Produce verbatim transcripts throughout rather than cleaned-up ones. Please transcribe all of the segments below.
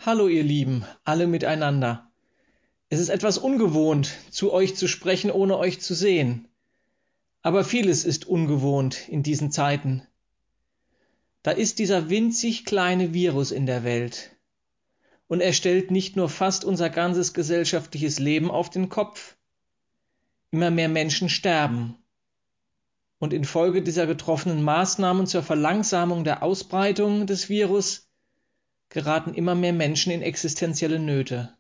Hallo ihr Lieben, alle miteinander. Es ist etwas ungewohnt, zu euch zu sprechen, ohne euch zu sehen. Aber vieles ist ungewohnt in diesen Zeiten. Da ist dieser winzig kleine Virus in der Welt. Und er stellt nicht nur fast unser ganzes gesellschaftliches Leben auf den Kopf. Immer mehr Menschen sterben. Und infolge dieser getroffenen Maßnahmen zur Verlangsamung der Ausbreitung des Virus geraten immer mehr Menschen in existenzielle Nöte.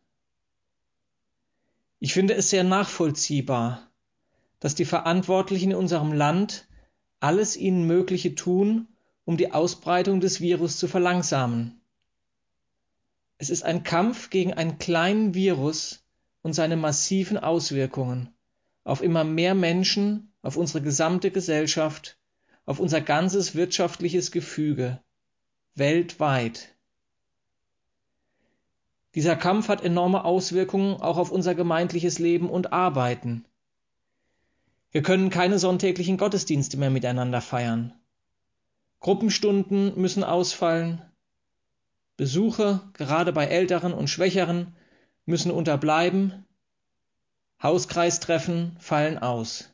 Ich finde es sehr nachvollziehbar, dass die Verantwortlichen in unserem Land alles ihnen Mögliche tun, um die Ausbreitung des Virus zu verlangsamen. Es ist ein Kampf gegen einen kleinen Virus und seine massiven Auswirkungen auf immer mehr Menschen, auf unsere gesamte Gesellschaft, auf unser ganzes wirtschaftliches Gefüge, weltweit. Dieser Kampf hat enorme Auswirkungen auch auf unser gemeindliches Leben und Arbeiten. Wir können keine sonntäglichen Gottesdienste mehr miteinander feiern. Gruppenstunden müssen ausfallen. Besuche, gerade bei Älteren und Schwächeren, müssen unterbleiben. Hauskreistreffen fallen aus.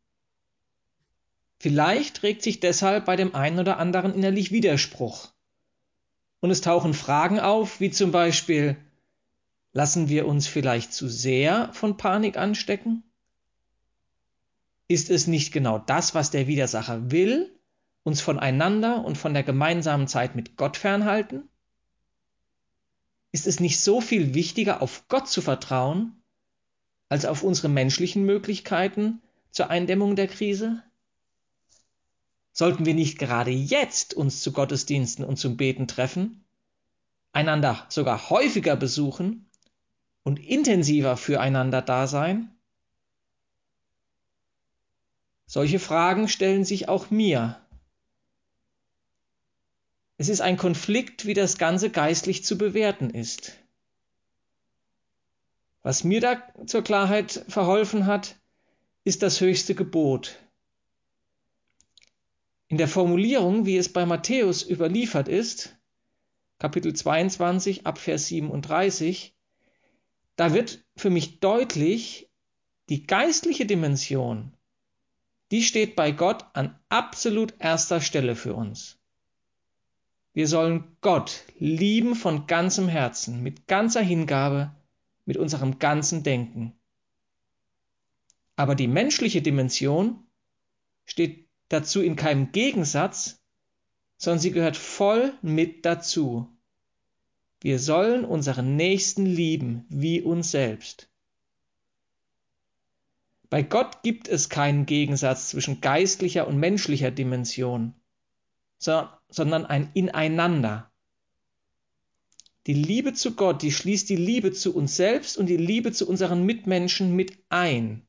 Vielleicht regt sich deshalb bei dem einen oder anderen innerlich Widerspruch. Und es tauchen Fragen auf, wie zum Beispiel: Lassen wir uns vielleicht zu sehr von Panik anstecken? Ist es nicht genau das, was der Widersacher will, uns voneinander und von der gemeinsamen Zeit mit Gott fernhalten? Ist es nicht so viel wichtiger, auf Gott zu vertrauen, als auf unsere menschlichen Möglichkeiten zur Eindämmung der Krise? Sollten wir nicht gerade jetzt uns zu Gottesdiensten und zum Beten treffen, einander sogar häufiger besuchen und intensiver füreinander da sein? Solche Fragen stellen sich auch mir. Es ist ein Konflikt, wie das Ganze geistlich zu bewerten ist. Was mir da zur Klarheit verholfen hat, ist das höchste Gebot. In der Formulierung, wie es bei Matthäus überliefert ist, Kapitel zweiundzwanzig, Abvers siebenunddreißig, da wird für mich deutlich, die geistliche Dimension, die steht bei Gott an absolut erster Stelle für uns. Wir sollen Gott lieben von ganzem Herzen, mit ganzer Hingabe, mit unserem ganzen Denken. Aber die menschliche Dimension steht dazu in keinem Gegensatz, sondern sie gehört voll mit dazu. Wir sollen unseren Nächsten lieben wie uns selbst. Bei Gott gibt es keinen Gegensatz zwischen geistlicher und menschlicher Dimension, sondern ein Ineinander. Die Liebe zu Gott, die schließt die Liebe zu uns selbst und die Liebe zu unseren Mitmenschen mit ein.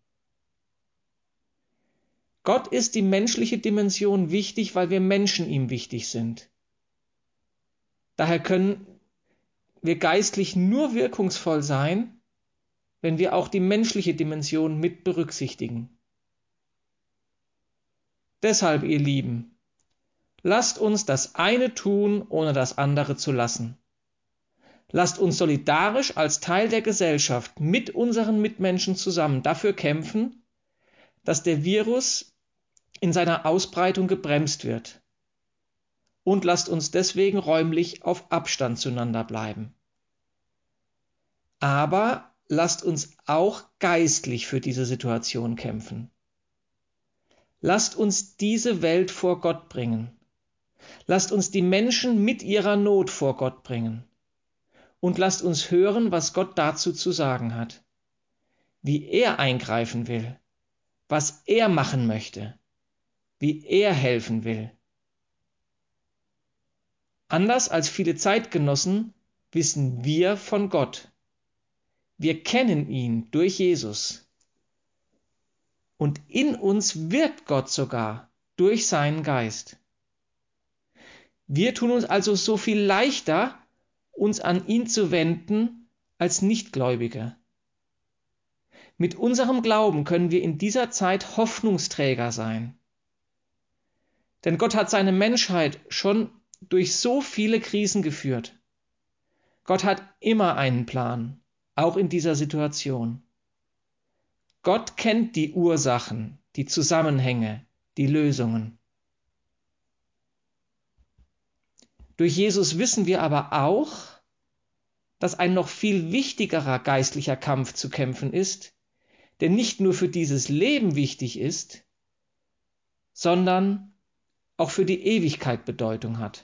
Gott ist die menschliche Dimension wichtig, weil wir Menschen ihm wichtig sind. Daher können wir geistlich nur wirkungsvoll sein, wenn wir auch die menschliche Dimension mit berücksichtigen. Deshalb, ihr Lieben, lasst uns das eine tun, ohne das andere zu lassen. Lasst uns solidarisch als Teil der Gesellschaft mit unseren Mitmenschen zusammen dafür kämpfen, dass der Virus in seiner Ausbreitung gebremst wird. Und lasst uns deswegen räumlich auf Abstand zueinander bleiben. Aber lasst uns auch geistlich für diese Situation kämpfen. Lasst uns diese Welt vor Gott bringen. Lasst uns die Menschen mit ihrer Not vor Gott bringen. Und lasst uns hören, was Gott dazu zu sagen hat. Wie er eingreifen will, was er machen möchte, wie er helfen will. Anders als viele Zeitgenossen wissen wir von Gott. Wir kennen ihn durch Jesus. Und in uns wirkt Gott sogar durch seinen Geist. Wir tun uns also so viel leichter, uns an ihn zu wenden als Nichtgläubige. Mit unserem Glauben können wir in dieser Zeit Hoffnungsträger sein. Denn Gott hat seine Menschheit schon durch so viele Krisen geführt. Gott hat immer einen Plan, auch in dieser Situation. Gott kennt die Ursachen, die Zusammenhänge, die Lösungen. Durch Jesus wissen wir aber auch, dass ein noch viel wichtigerer geistlicher Kampf zu kämpfen ist, der nicht nur für dieses Leben wichtig ist, sondern auch für die Ewigkeit Bedeutung hat.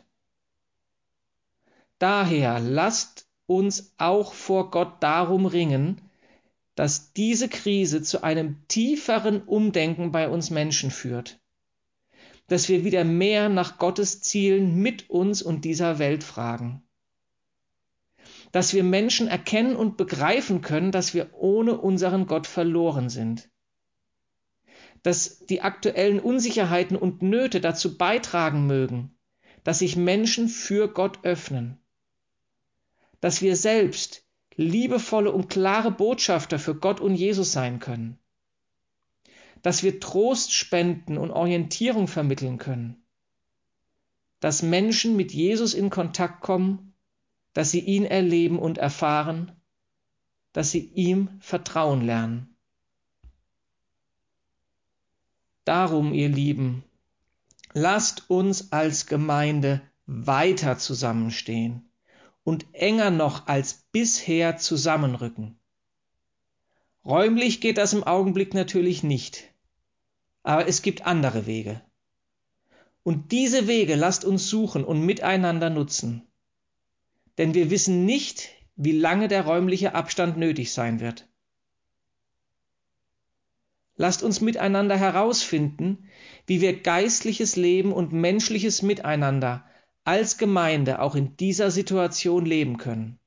Daher lasst uns auch vor Gott darum ringen, dass diese Krise zu einem tieferen Umdenken bei uns Menschen führt, dass wir wieder mehr nach Gottes Zielen mit uns und dieser Welt fragen, dass wir Menschen erkennen und begreifen können, dass wir ohne unseren Gott verloren sind, dass die aktuellen Unsicherheiten und Nöte dazu beitragen mögen, dass sich Menschen für Gott öffnen, dass wir selbst liebevolle und klare Botschafter für Gott und Jesus sein können, dass wir Trost spenden und Orientierung vermitteln können, dass Menschen mit Jesus in Kontakt kommen, dass sie ihn erleben und erfahren, dass sie ihm vertrauen lernen. Darum, ihr Lieben, lasst uns als Gemeinde weiter zusammenstehen und enger noch als bisher zusammenrücken. Räumlich geht das im Augenblick natürlich nicht, aber es gibt andere Wege. Und diese Wege lasst uns suchen und miteinander nutzen. Denn wir wissen nicht, wie lange der räumliche Abstand nötig sein wird. Lasst uns miteinander herausfinden, wie wir geistliches Leben und menschliches Miteinander als Gemeinde auch in dieser Situation leben können.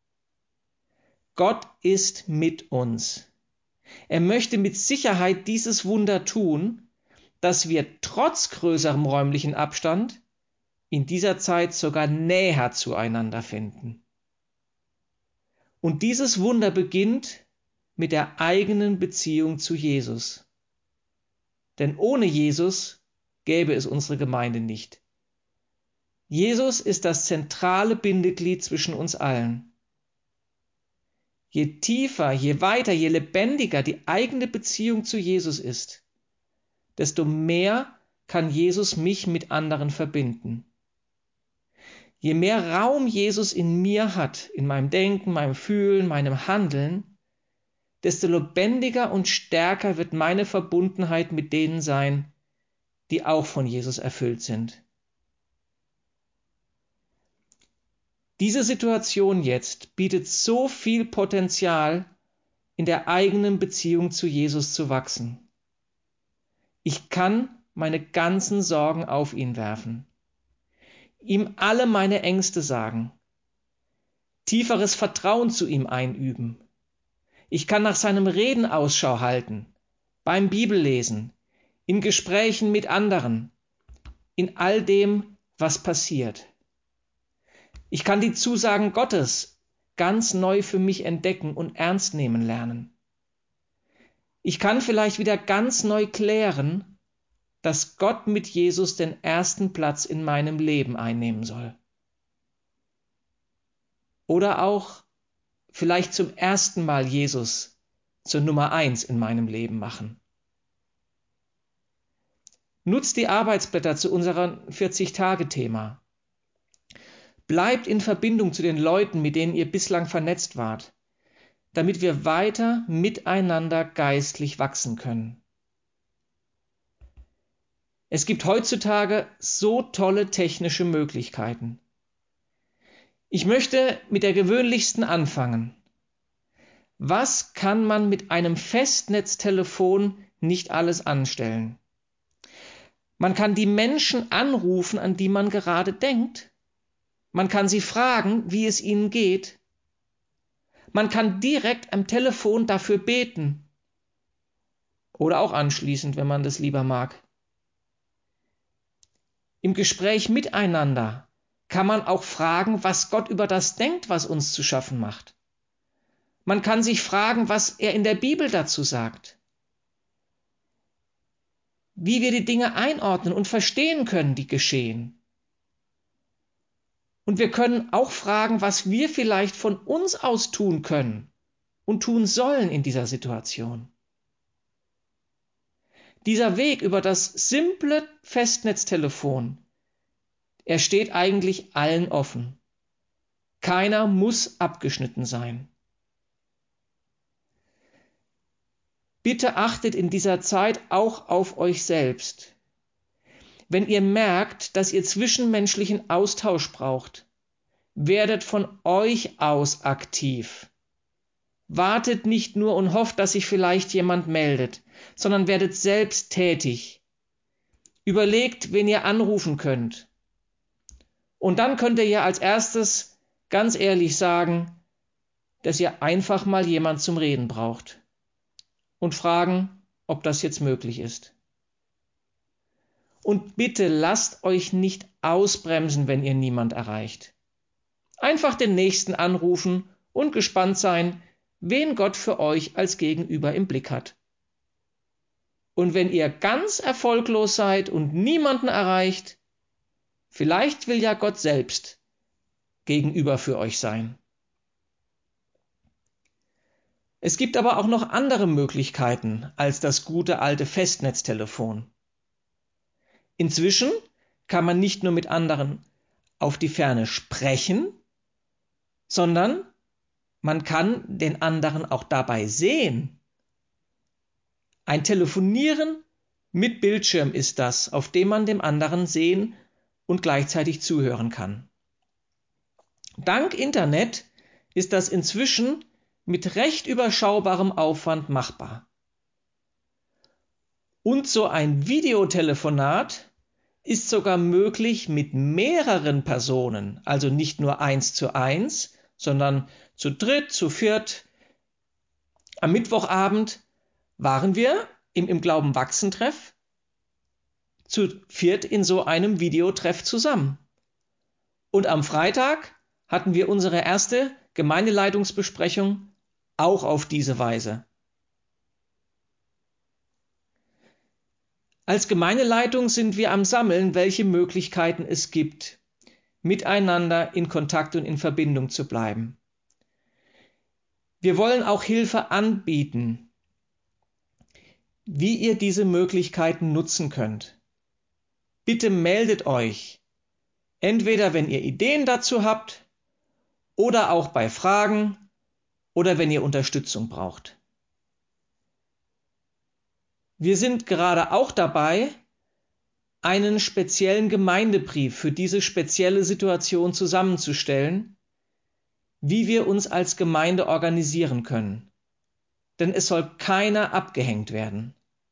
Gott ist mit uns. Er möchte mit Sicherheit dieses Wunder tun, dass wir trotz größerem räumlichen Abstand in dieser Zeit sogar näher zueinander finden. Und dieses Wunder beginnt mit der eigenen Beziehung zu Jesus. Denn ohne Jesus gäbe es unsere Gemeinde nicht. Jesus ist das zentrale Bindeglied zwischen uns allen. Je tiefer, je weiter, je lebendiger die eigene Beziehung zu Jesus ist, desto mehr kann Jesus mich mit anderen verbinden. Je mehr Raum Jesus in mir hat, in meinem Denken, meinem Fühlen, meinem Handeln, desto lebendiger und stärker wird meine Verbundenheit mit denen sein, die auch von Jesus erfüllt sind. Diese Situation jetzt bietet so viel Potenzial, in der eigenen Beziehung zu Jesus zu wachsen. Ich kann meine ganzen Sorgen auf ihn werfen, ihm alle meine Ängste sagen, tieferes Vertrauen zu ihm einüben. Ich kann nach seinem Reden Ausschau halten, beim Bibellesen, in Gesprächen mit anderen, in all dem, was passiert. Ich kann die Zusagen Gottes ganz neu für mich entdecken und ernst nehmen lernen. Ich kann vielleicht wieder ganz neu klären, dass Gott mit Jesus den ersten Platz in meinem Leben einnehmen soll. Oder auch vielleicht zum ersten Mal Jesus zur Nummer eins in meinem Leben machen. Nutzt die Arbeitsblätter zu unserem vierzig-Tage-Thema. Bleibt in Verbindung zu den Leuten, mit denen ihr bislang vernetzt wart, damit wir weiter miteinander geistlich wachsen können. Es gibt heutzutage so tolle technische Möglichkeiten. Ich möchte mit der gewöhnlichsten anfangen. Was kann man mit einem Festnetztelefon nicht alles anstellen? Man kann die Menschen anrufen, an die man gerade denkt. Man kann sie fragen, wie es ihnen geht. Man kann direkt am Telefon dafür beten. Oder auch anschließend, wenn man das lieber mag. Im Gespräch miteinander kann man auch fragen, was Gott über das denkt, was uns zu schaffen macht. Man kann sich fragen, was er in der Bibel dazu sagt. Wie wir die Dinge einordnen und verstehen können, die geschehen. Und wir können auch fragen, was wir vielleicht von uns aus tun können und tun sollen in dieser Situation. Dieser Weg über das simple Festnetztelefon, er steht eigentlich allen offen. Keiner muss abgeschnitten sein. Bitte achtet in dieser Zeit auch auf euch selbst. Wenn ihr merkt, dass ihr zwischenmenschlichen Austausch braucht, werdet von euch aus aktiv. Wartet nicht nur und hofft, dass sich vielleicht jemand meldet, sondern werdet selbst tätig. Überlegt, wen ihr anrufen könnt. Und dann könnt ihr ja als erstes ganz ehrlich sagen, dass ihr einfach mal jemand zum Reden braucht. Und fragen, ob das jetzt möglich ist. Und bitte lasst euch nicht ausbremsen, wenn ihr niemand erreicht. Einfach den Nächsten anrufen und gespannt sein, wen Gott für euch als Gegenüber im Blick hat. Und wenn ihr ganz erfolglos seid und niemanden erreicht, vielleicht will ja Gott selbst Gegenüber für euch sein. Es gibt aber auch noch andere Möglichkeiten als das gute alte Festnetztelefon. Inzwischen kann man nicht nur mit anderen auf die Ferne sprechen, sondern man kann den anderen auch dabei sehen. Ein Telefonieren mit Bildschirm ist das, auf dem man dem anderen sehen und gleichzeitig zuhören kann. Dank Internet ist das inzwischen mit recht überschaubarem Aufwand machbar. Und so ein Videotelefonat ist sogar möglich mit mehreren Personen, also nicht nur eins zu eins, sondern zu dritt, zu viert. Am Mittwochabend waren wir im Im Glauben wachsen Treff zu viert in so einem Videotreff zusammen. Und am Freitag hatten wir unsere erste Gemeindeleitungsbesprechung auch auf diese Weise. Als Gemeindeleitung sind wir am Sammeln, welche Möglichkeiten es gibt, miteinander in Kontakt und in Verbindung zu bleiben. Wir wollen auch Hilfe anbieten, wie ihr diese Möglichkeiten nutzen könnt. Bitte meldet euch, entweder wenn ihr Ideen dazu habt oder auch bei Fragen oder wenn ihr Unterstützung braucht. Wir sind gerade auch dabei, einen speziellen Gemeindebrief für diese spezielle Situation zusammenzustellen, wie wir uns als Gemeinde organisieren können. Denn es soll keiner abgehängt werden.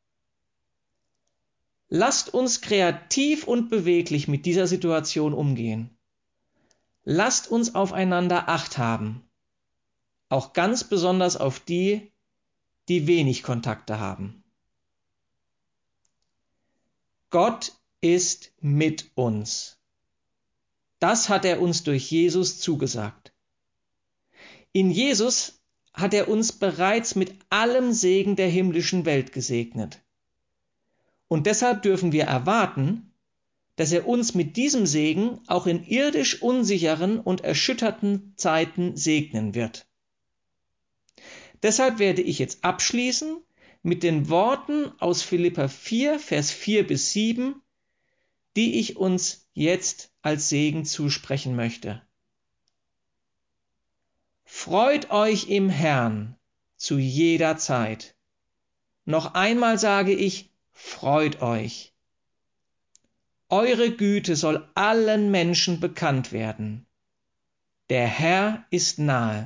Lasst uns kreativ und beweglich mit dieser Situation umgehen. Lasst uns aufeinander Acht haben, auch ganz besonders auf die, die wenig Kontakte haben. Gott ist mit uns. Das hat er uns durch Jesus zugesagt. In Jesus hat er uns bereits mit allem Segen der himmlischen Welt gesegnet. Und deshalb dürfen wir erwarten, dass er uns mit diesem Segen auch in irdisch unsicheren und erschütterten Zeiten segnen wird. Deshalb werde ich jetzt abschließen mit den Worten aus Philipper vier, Vers vier bis sieben, die ich uns jetzt als Segen zusprechen möchte. Freut euch im Herrn zu jeder Zeit. Noch einmal sage ich, freut euch. Eure Güte soll allen Menschen bekannt werden. Der Herr ist nahe.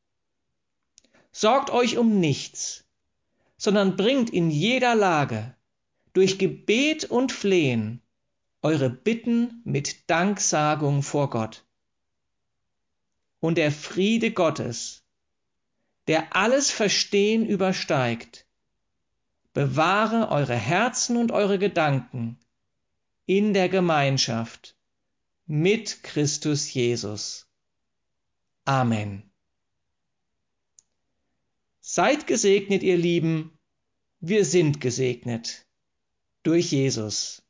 Sorgt euch um nichts, sondern bringt in jeder Lage durch Gebet und Flehen eure Bitten mit Danksagung vor Gott. Und der Friede Gottes, der alles Verstehen übersteigt, bewahre eure Herzen und eure Gedanken in der Gemeinschaft mit Christus Jesus. Amen. Seid gesegnet, ihr Lieben, wir sind gesegnet durch Jesus.